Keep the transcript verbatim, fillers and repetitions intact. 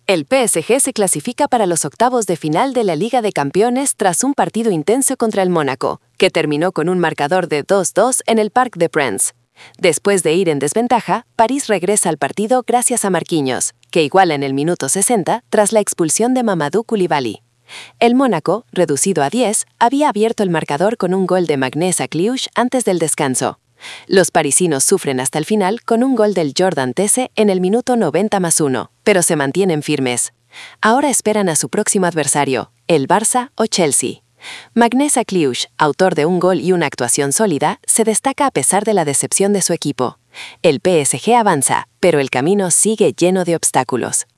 El P S G se clasifica para los octavos de final de la Liga de Campeones tras un partido intenso contra el Mónaco, que terminó con un marcador de dos dos en el Parc des Princes. Después de ir en desventaja, París regresa al partido gracias a Marquinhos, que iguala en el minuto sesenta tras la expulsión de Mamadou Koulibaly. El Mónaco, reducido a diez, había abierto el marcador con un gol de Magnès a Cluj antes del descanso. Los parisinos sufren hasta el final con un gol del Jordan Tese en el minuto noventa más uno, pero se mantienen firmes. Ahora esperan a su próximo adversario, el Barça o Chelsea. Magnès a Cluj, autor de un gol y una actuación sólida, se destaca a pesar de la decepción de su equipo. El P S G avanza, pero el camino sigue lleno de obstáculos.